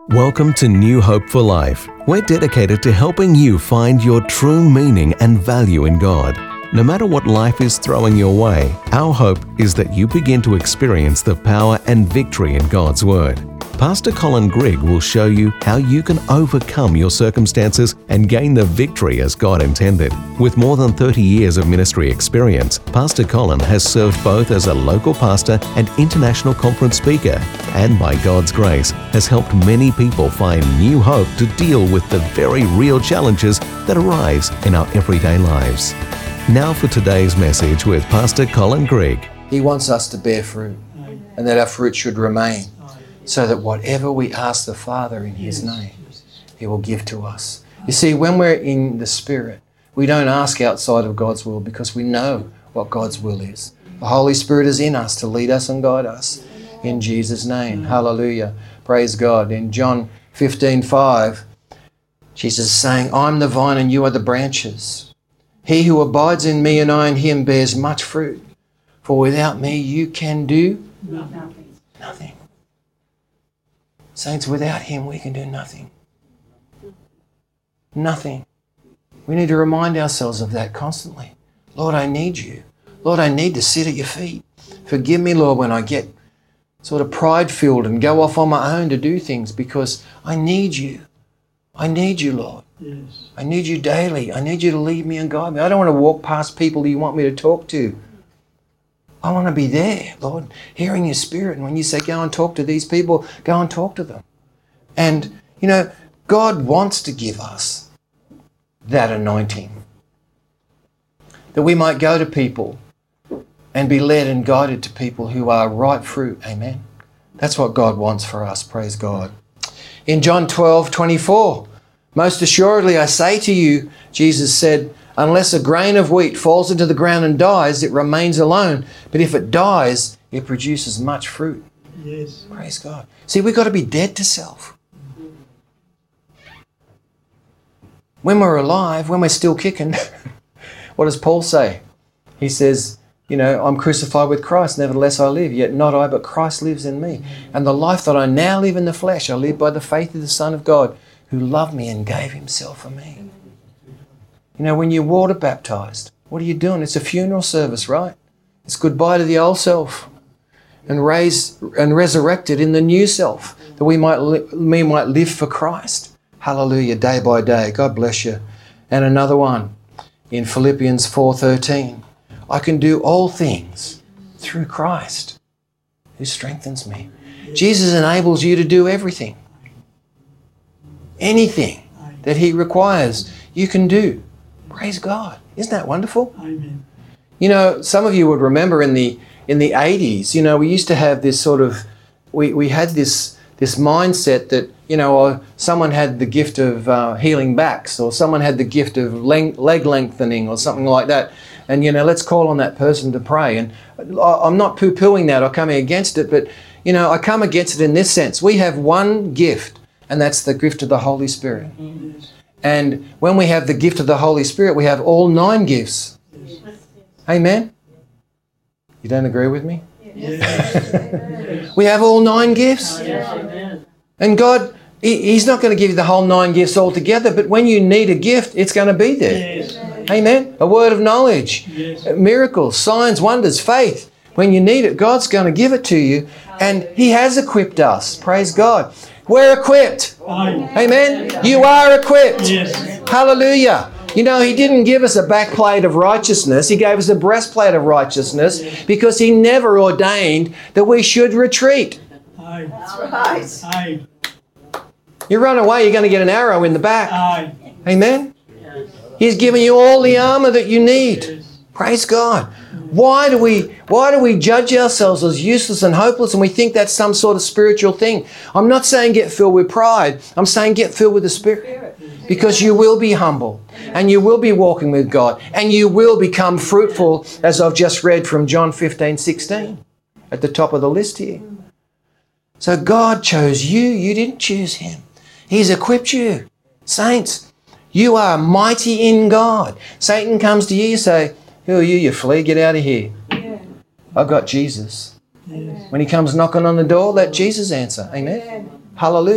Welcome to New Hope for Life. We're dedicated to helping you find your true meaning and value in God. No matter what life is throwing your way, our hope is that you begin to experience the power and victory in God's Word. Pastor Colin Grigg will show you how you can overcome your circumstances and gain the victory as God intended. With more than 30 years of ministry experience, Pastor Colin has served both as a local pastor and international conference speaker, and by God's grace, has helped many people find new hope to deal with the very real challenges that arise in our everyday lives. Now for today's message with Pastor Colin Grigg. He wants us to bear fruit, and that our fruit should remain, so that whatever we ask the Father in His name, He will give to us. You see, when we're in the Spirit, we don't ask outside of God's will because we know what God's will is. The Holy Spirit is in us to lead us and guide us in Jesus' name. Hallelujah. Praise God. In John 15:5, Jesus is saying, I'm the vine and you are the branches. He who abides in me and I in him bears much fruit. For without me you can do nothing. Saints, without Him we can do nothing. Nothing. We need to remind ourselves of that constantly. Lord, I need you. Lord, I need to sit at your feet. Forgive me, Lord, when I get sort of pride-filled and go off on my own to do things, because I need you. I need you, Lord. Yes. I need you daily. I need you to lead me and guide me. I don't want to walk past people you want me to talk to. I want to be there, Lord, hearing your Spirit. And when you say, go and talk to these people, go and talk to them. And, you know, God wants to give us that anointing, that we might go to people and be led and guided to people who are ripe fruit. Amen. That's what God wants for us. Praise God. In John 12:24, most assuredly I say to you, Jesus said, unless a grain of wheat falls into the ground and dies, it remains alone. But if it dies, it produces much fruit. Yes. Praise God. See, we've got to be dead to self. When we're alive, when we're still kicking, what does Paul say? He says, you know, I'm crucified with Christ, nevertheless I live, yet not I, but Christ lives in me. And the life that I now live in the flesh, I live by the faith of the Son of God, who loved me and gave Himself for me. You know, when you're water baptized, what are you doing? It's a funeral service, right? It's goodbye to the old self and raised and resurrected in the new self, that we might live for Christ. Hallelujah, day by day. God bless you. And another one in Philippians 4:13. I can do all things through Christ who strengthens me. Jesus enables you to do everything. Anything that He requires, you can do. Praise God. Isn't that wonderful? Amen. You know, some of you would remember in the 80s, you know, we used to have this sort of, we had this mindset that, you know, someone had the gift of healing backs, or someone had the gift of leg lengthening or something like that. And, you know, let's call on that person to pray. And I'm not poo-pooing that or coming against it, but, you know, I come against it in this sense. We have one gift, and that's the gift of the Holy Spirit. Yes. And when we have the gift of the Holy Spirit, we have all 9 gifts. Yes. Amen? You don't agree with me? Yes. We have all 9 gifts. Yes. And God, He's not going to give you the whole 9 gifts altogether, but when you need a gift, it's going to be there. Yes. Amen? A word of knowledge, yes. Miracles, signs, wonders, faith. When you need it, God's going to give it to you, and He has equipped us. Praise God. We're equipped. Amen? You are equipped. Yes. Hallelujah. You know, He didn't give us a backplate of righteousness. He gave us a breastplate of righteousness because He never ordained that we should retreat. That's right. You run away, you're going to get an arrow in the back. Amen? He's given you all the armour that you need. Praise God. Why do we judge ourselves as useless and hopeless, and we think that's some sort of spiritual thing? I'm not saying get filled with pride. I'm saying get filled with the Spirit. Because you will be humble, and you will be walking with God, and you will become fruitful, as I've just read from John 15:16 at the top of the list here. So God chose you. You didn't choose Him. He's equipped you. Saints, you are mighty in God. Satan comes to you, you say, who are you, you flea? Get out of here. Yeah. I've got Jesus. Yes. When He comes knocking on the door, let Jesus answer. Amen. Hallelujah.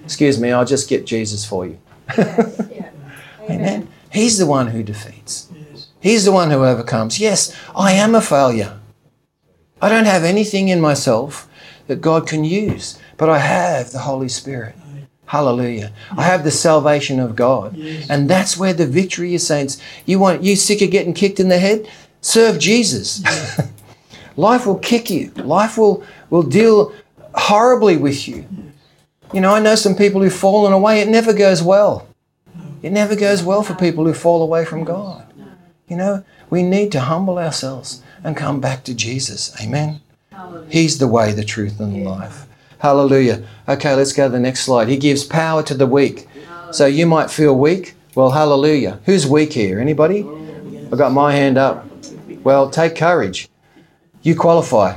Excuse me, I'll just get Jesus for you. Yes. Yeah. Amen. He's the one who defeats. He's the one who overcomes. Yes, I am a failure. I don't have anything in myself that God can use, but I have the Holy Spirit. Hallelujah. I have the salvation of God. And that's where the victory is, saints. You sick of getting kicked in the head? Serve Jesus. Life will kick you. Life will deal horribly with you. You know, I know some people who've fallen away. It never goes well. It never goes well for people who fall away from God. You know, we need to humble ourselves and come back to Jesus. Amen. He's the way, the truth, and the life. Hallelujah. Okay, let's go to the next slide. He gives power to the weak. So you might feel weak. Well, hallelujah. Who's weak here? Anybody? I've got my hand up. Well, take courage. You qualify.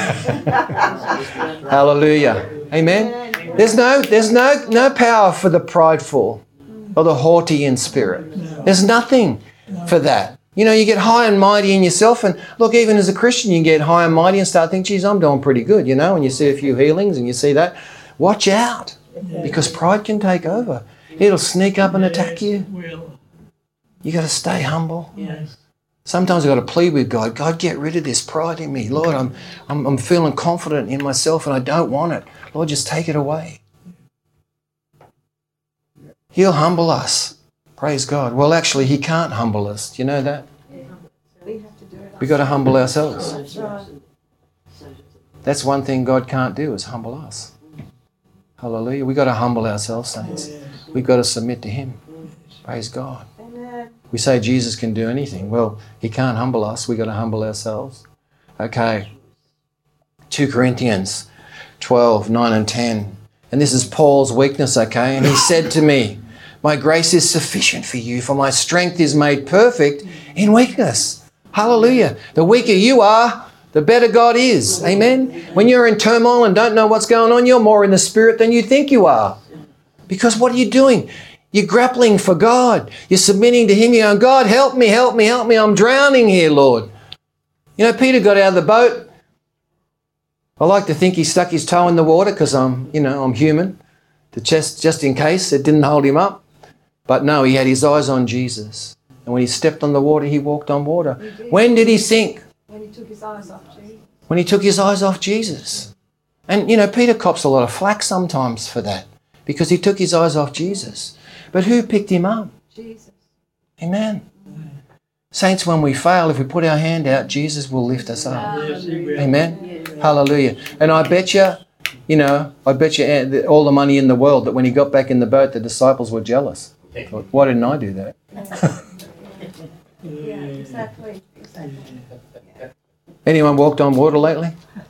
Hallelujah. Amen. There's no power for the prideful or the haughty in spirit. There's nothing for that. You know, you get high and mighty in yourself, and look, even as a Christian, you can get high and mighty and start thinking, geez, I'm doing pretty good, you know, and you see a few healings and you see that. Watch out, because pride can take over. It'll sneak up and attack you. You got to stay humble. Sometimes I've got to plead with God. God, get rid of this pride in me. Lord, I'm feeling confident in myself and I don't want it. Lord, just take it away. He'll humble us. Praise God. Well, actually, He can't humble us. Do you know that? We've got to humble ourselves. That's one thing God can't do, is humble us. Hallelujah. We've got to humble ourselves, saints. We've got to submit to Him. Praise God. We say Jesus can do anything. Well, He can't humble us. We've got to humble ourselves. Okay. 2 Corinthians 12, 9 and 10. And this is Paul's weakness, okay? And he said to me, my grace is sufficient for you, for my strength is made perfect in weakness. Hallelujah. The weaker you are, the better God is. Amen. When you're in turmoil and don't know what's going on, you're more in the Spirit than you think you are. Because what are you doing? You're grappling for God. You're submitting to Him. You're going, God, help me, help me, help me. I'm drowning here, Lord. You know, Peter got out of the boat. I like to think he stuck his toe in the water because I'm human. Just in case it didn't hold him up. But no, he had his eyes on Jesus. And when he stepped on the water, he walked on water. When did he sink? When he took his eyes off Jesus. When he took his eyes off Jesus. And, you know, Peter cops a lot of flack sometimes for that because he took his eyes off Jesus. But who picked him up? Jesus. Amen. Saints, when we fail, if we put our hand out, Jesus will lift us up. Amen. Hallelujah. And I bet you, all the money in the world that when he got back in the boat, the disciples were jealous. Why didn't I do that? Yeah, exactly. Anyone walked on water lately?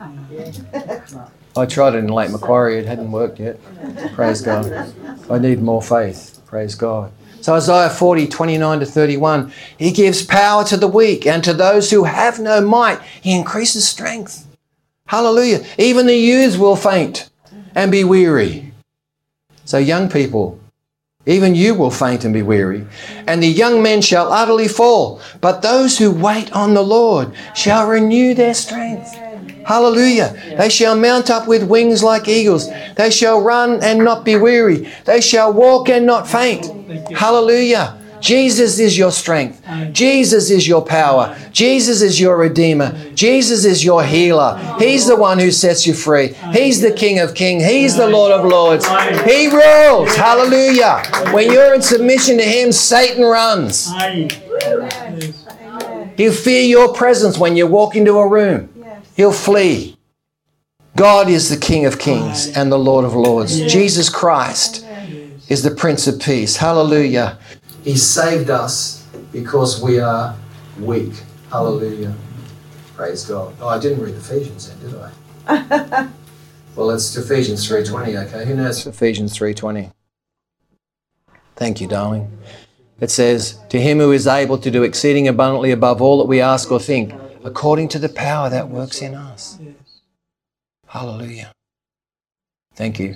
I tried it in Lake Macquarie. It hadn't worked yet. Praise God. I need more faith. Praise God. So Isaiah 40, 29 to 31, He gives power to the weak, and to those who have no might, He increases strength. Hallelujah. Even the youths will faint and be weary. So young people, even you will faint and be weary. And the young men shall utterly fall. But those who wait on the Lord shall renew their strength. Hallelujah. They shall mount up with wings like eagles. They shall run and not be weary. They shall walk and not faint. Hallelujah. Jesus is your strength. Jesus is your power. Jesus is your Redeemer. Jesus is your healer. He's the one who sets you free. He's the King of Kings. He's the Lord of Lords. He rules. Hallelujah. When you're in submission to Him, Satan runs. He'll fear your presence when you walk into a room. He'll flee. God is the King of Kings and the Lord of Lords. Jesus Christ is the Prince of Peace. Hallelujah. He saved us because we are weak. Hallelujah. Praise God. Oh, I didn't read Ephesians then, did I? Well, it's Ephesians 3:20, okay? Who knows Ephesians 3:20? Thank you, darling. It says, to Him who is able to do exceeding abundantly above all that we ask or think, according to the power that works in us. Hallelujah. Thank you.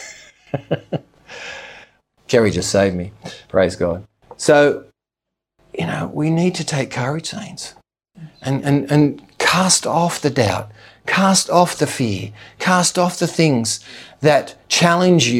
Kerry just saved me. Praise God. So, we need to take courage, saints, and cast off the doubt, cast off the fear, cast off the things that challenge you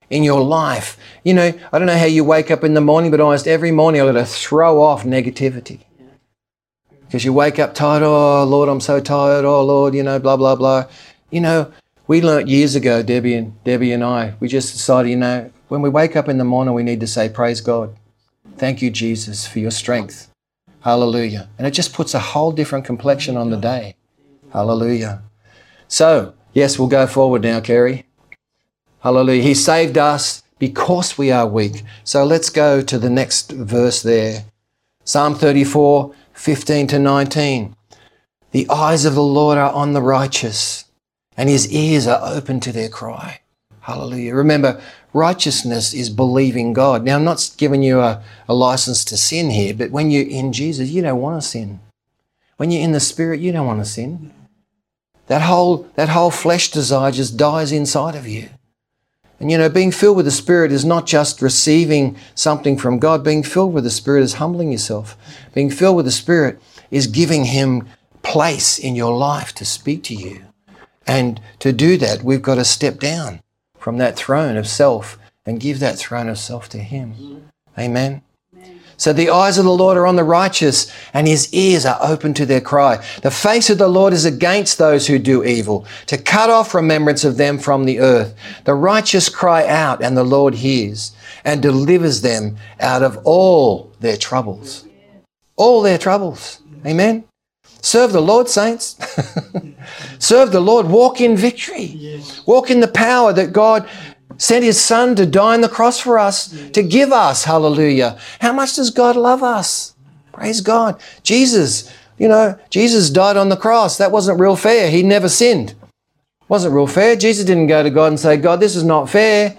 in your life. You know, I don't know how you wake up in the morning, but almost every morning I've got to throw off negativity. Because you wake up tired, oh Lord, I'm so tired, oh Lord, you know, blah, blah, blah. You know, we learnt years ago, Debbie and I, we just decided, you know, when we wake up in the morning, we need to say, praise God. Thank you, Jesus, for your strength. Hallelujah. And it just puts a whole different complexion on the day. Hallelujah. So, yes, we'll go forward now, Kerry. Hallelujah. He saved us because we are weak. So let's go to the next verse there. Psalm 34, 15 to 19. The eyes of the Lord are on the righteous, and his ears are open to their cry. Hallelujah. Remember, righteousness is believing God. Now, I'm not giving you a license to sin here, but when you're in Jesus, you don't want to sin. When you're in the Spirit, you don't want to sin. That whole flesh desire just dies inside of you. And, you know, being filled with the Spirit is not just receiving something from God. Being filled with the Spirit is humbling yourself. Being filled with the Spirit is giving him place in your life to speak to you. And to do that, we've got to step down from that throne of self and give that throne of self to him. Amen. So the eyes of the Lord are on the righteous, and his ears are open to their cry. The face of the Lord is against those who do evil, to cut off remembrance of them from the earth. The righteous cry out, and the Lord hears and delivers them out of all their troubles. All their troubles. Amen. Serve the Lord, saints. Serve the Lord. Walk in victory. Yes. Walk in the power that God sent his Son to die on the cross for us, to give us. Hallelujah. How much does God love us? Praise God. Jesus, you know, Jesus died on the cross. That wasn't real fair. He never sinned. Wasn't real fair. Jesus didn't go to God and say, God, this is not fair.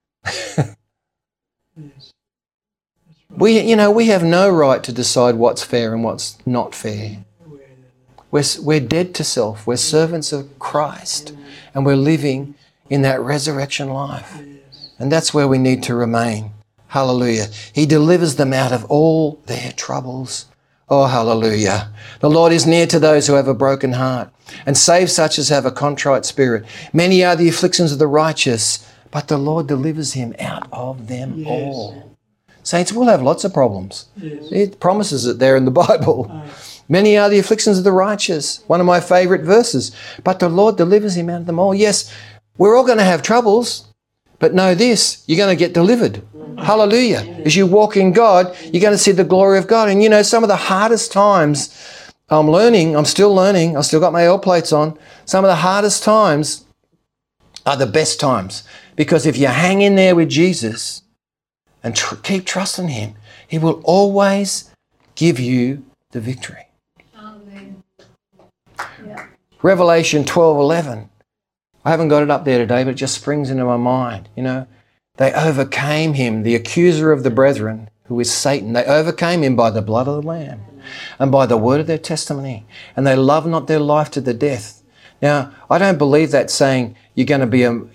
We have no right to decide what's fair and what's not fair. We're dead to self. We're servants of Christ, and we're living in that resurrection life. And that's where we need to remain. Hallelujah. He delivers them out of all their troubles. Oh, hallelujah. The Lord is near to those who have a broken heart and saves such as have a contrite spirit. Many are the afflictions of the righteous, but the Lord delivers him out of them all. Saints, we'll have lots of problems. It promises it there in the Bible. Many are the afflictions of the righteous. One of my favourite verses. But the Lord delivers him out of them all. Yes, we're all going to have troubles, but know this, you're going to get delivered. Hallelujah. As you walk in God, you're going to see the glory of God. And you know, some of the hardest times, I'm still learning, I've still got my L plates on. Some of the hardest times are the best times. Because if you hang in there with Jesus and keep trusting him, he will always give you the victory. Amen. Yeah. Revelation 12:11. I haven't got it up there today, but it just springs into my mind. You know, they overcame him, the accuser of the brethren, who is Satan. They overcame him by the blood of the Lamb and by the word of their testimony. And they loved not their life to the death. Now, I don't believe that saying you're going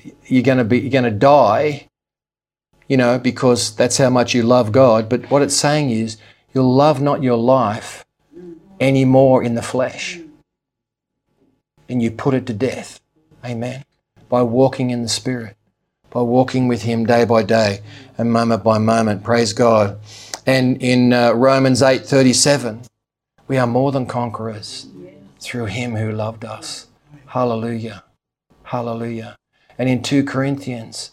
to die, you know, because that's how much you love God. But what it's saying is you'll love not your life anymore in the flesh. And you put it to death. Amen. By walking in the Spirit, by walking with him day by day and moment by moment. Praise God. And in Romans 8:37, we are more than conquerors through him who loved us. Hallelujah. Hallelujah. And in 2 Corinthians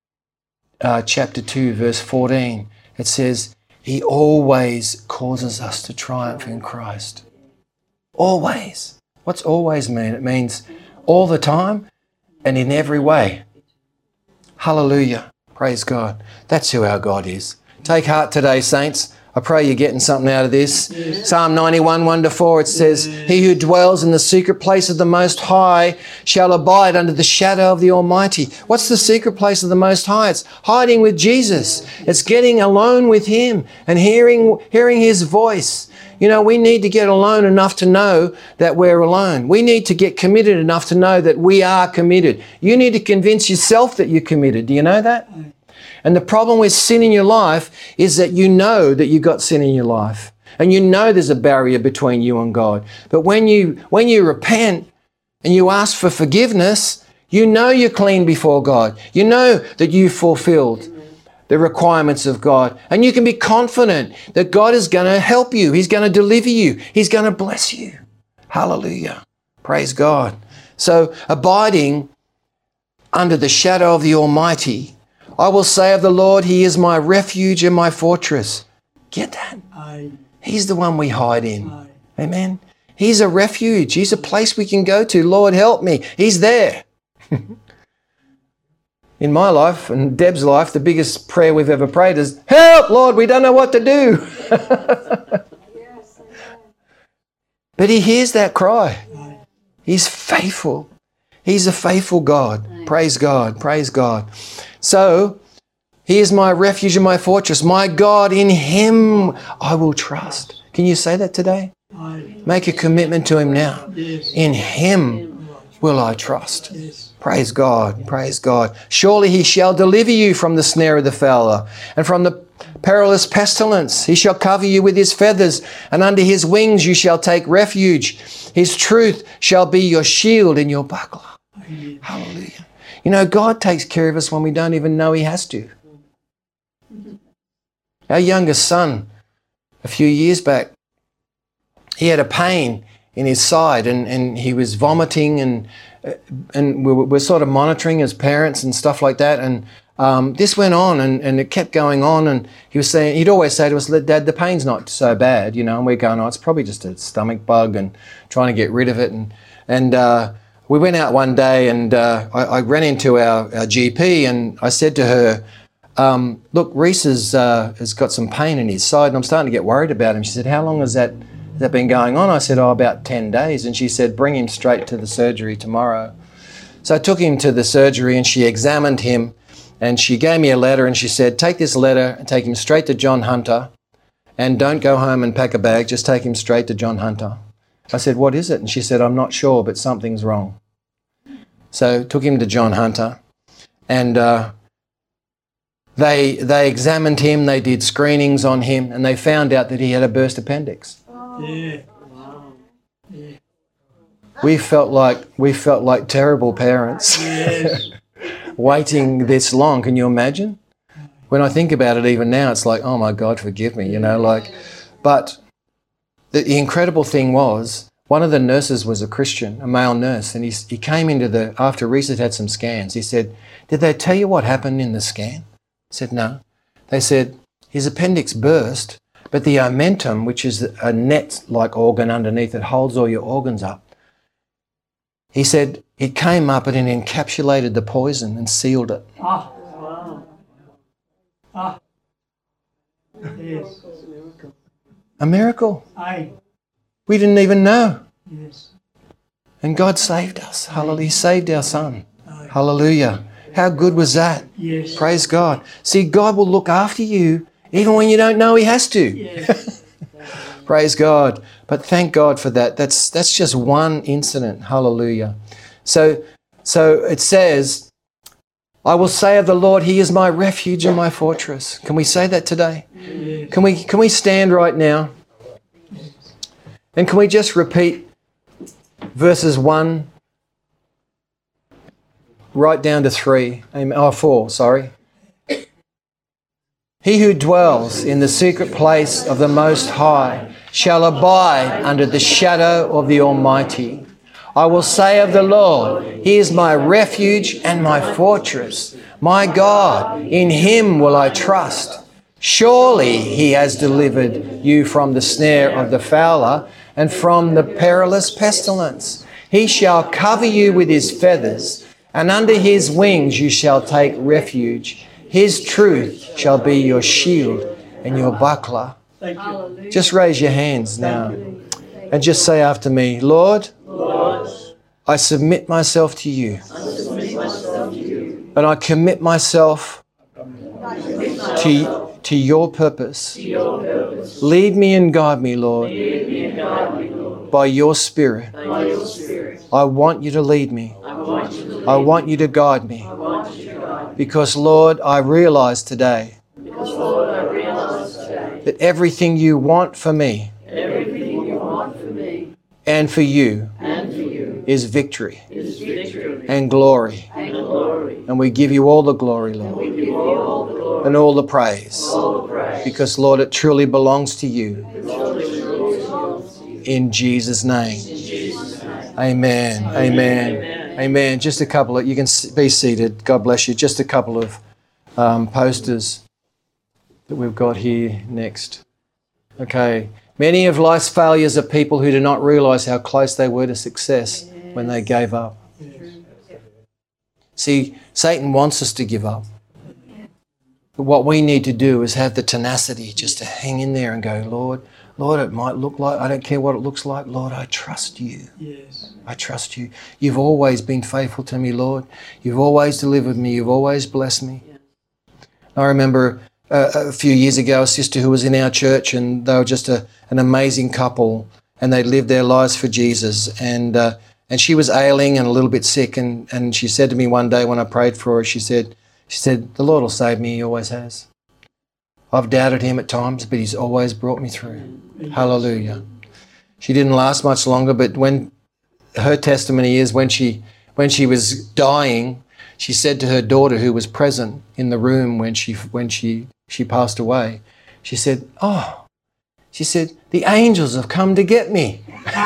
chapter 2, verse 14, it says, he always causes us to triumph in Christ. Always. What's always mean? It means all the time and in every way. Hallelujah. Praise God. That's who our God is. Take heart today, saints. I pray you're getting something out of this. Psalm 91, 1-4, it says, he who dwells in the secret place of the Most High shall abide under the shadow of the Almighty. What's the secret place of the Most High? It's hiding with Jesus. It's getting alone with him and hearing his voice. You know, we need to get alone enough to know that we're alone. We need to get committed enough to know that we are committed. You need to convince yourself that you're committed. Do you know that? And the problem with sin in your life is that you know that you've got sin in your life. And you know there's a barrier between you and God. But when you repent and you ask for forgiveness, You know you're clean before God. You know that you've fulfilled the requirements of God. And you can be confident that God is going to help you. He's going to deliver you. He's going to bless you. Hallelujah. Praise God. So abiding under the shadow of the Almighty, I will say of the Lord, He is my refuge and my fortress. Get that? He's the one we hide in. Amen. He's a refuge. He's a place we can go to. Lord, help me. He's there. In my life and Deb's life, the biggest prayer we've ever prayed is, help, Lord, we don't know what to do. But He hears that cry. He's faithful. He's a faithful God. Praise God. Praise God. So, He is my refuge and my fortress. My God, in Him I will trust. Can you say that today? Make a commitment to Him now. In Him will I trust. Praise God. Praise God. Surely He shall deliver you from the snare of the fowler and from the perilous pestilence. He shall cover you with His feathers, and under His wings you shall take refuge. His truth shall be your shield and your buckler. Hallelujah. You know, God takes care of us when we don't even know He has to. Our youngest son, a few years back, he had a pain in his side and he was vomiting and we're sort of monitoring as parents and stuff like that. And this went on and it kept going on, and he was saying, he'd always say to us, Dad, the pain's not so bad, you know, and we're going, oh, it's probably just a stomach bug and trying to get rid of it. And we went out one day and I ran into our GP and I said to her, look, Reese has got some pain in his side and I'm starting to get worried about him. She said, how long has that been going on? I said, oh, about 10 days. And she said, bring him straight to the surgery tomorrow. So I took him to the surgery and she examined him and she gave me a letter and she said, take this letter and take him straight to John Hunter and don't go home and pack a bag, just take him straight to John Hunter. I said, what is it? And she said, I'm not sure, but something's wrong. So took him to John Hunter and they examined him, they did screenings on him, and they found out that he had a burst appendix. Yeah. Wow. Yeah. We felt like terrible parents. Yes. Waiting this long. Can you imagine? When I think about it even now, it's like, oh my God, forgive me, you know, like, but the incredible thing was, one of the nurses was a Christian, a male nurse, and he came into after Reese had some scans, he said, did they tell you what happened in the scan? I said, no. They said, his appendix burst, but the omentum, which is a net-like organ underneath it, holds all your organs up. He said, it came up and it encapsulated the poison and sealed it. Ah, wow. Ah. Yes. A miracle. Aye. We didn't even know. Yes. And God saved us. Hallelujah. He saved our son. Hallelujah. How good was that? Yes. Praise God. See, God will look after you even when you don't know He has to. Yes. Praise God. But thank God for that. That's just one incident. Hallelujah. So it says, I will say of the Lord, He is my refuge and my fortress. Can we say that today? Yes. Can we stand right now? And can we just repeat verses 1 right down to 3? 4, sorry. He who dwells in the secret place of the Most High shall abide under the shadow of the Almighty. I will say of the Lord, He is my refuge and my fortress. My God, in Him will I trust. Surely He has delivered you from the snare of the fowler and from the perilous pestilence. He shall cover you with His feathers, and under His wings you shall take refuge. His truth shall be your shield and your buckler. Thank you. Just raise your hands now and just say after me, Lord, I submit myself to you. And I commit myself to your purpose. Lead me and guide me, Lord, by your Spirit. I want you to lead me. I want you to guide me. Because, Lord, I realize today that everything you want for me and for you is victory. and glory. And we give you all the glory, Lord, and all the praise. Because, Lord, it truly belongs to you. In Jesus' name. Amen. Amen. Amen. Just a couple of, you can be seated. God bless you. Just a couple of posters that we've got here next. Okay. Many of life's failures are people who do not realise how close they were to success when they gave up. See, Satan wants us to give up. But what we need to do is have the tenacity just to hang in there and go, Lord, it might look like, I don't care what it looks like. Lord, I trust you. Yes. I trust you. You've always been faithful to me, Lord. You've always delivered me. You've always blessed me. I remember a few years ago, a sister who was in our church, and they were just an amazing couple, and they lived their lives for Jesus. And she was ailing and a little bit sick, and she said to me one day when I prayed for her, she said, the Lord will save me. He always has. I've doubted him at times, but he's always brought me through. Hallelujah. She didn't last much longer, but when her testimony is when she was dying, she said to her daughter, who was present in the room when she passed away, she said, the angels have come to get me.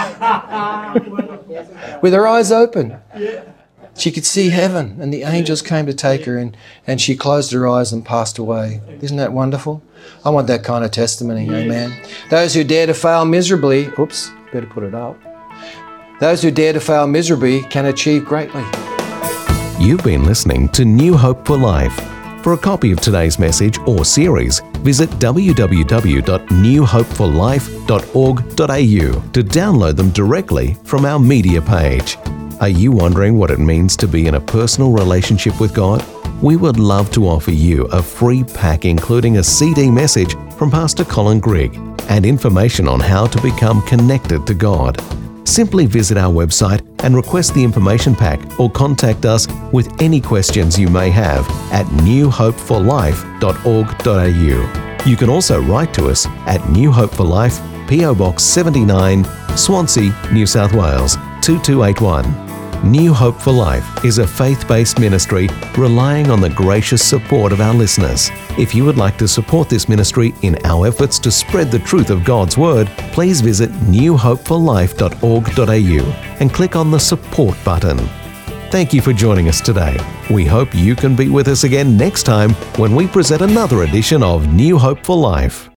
With her eyes open. She could see heaven, and the angels came to take her, and she closed her eyes and passed away. Isn't that wonderful? I want that kind of testimony, amen. Those who dare to fail miserably, better put it up. Those who dare to fail miserably can achieve greatly. You've been listening to New Hope for Life. For a copy of today's message or series, visit www.newhopeforlife.org.au to download them directly from our media page. Are you wondering what it means to be in a personal relationship with God? We would love to offer you a free pack including a CD message from Pastor Colin Grigg and information on how to become connected to God. Simply visit our website and request the information pack, or contact us with any questions you may have at newhopeforlife.org.au. You can also write to us at New Hope for Life, PO Box 79, Swansea, New South Wales 2281. New Hope for Life is a faith-based ministry relying on the gracious support of our listeners. If you would like to support this ministry in our efforts to spread the truth of God's Word, please visit newhopeforlife.org.au and click on the support button. Thank you for joining us today. We hope you can be with us again next time when we present another edition of New Hope for Life.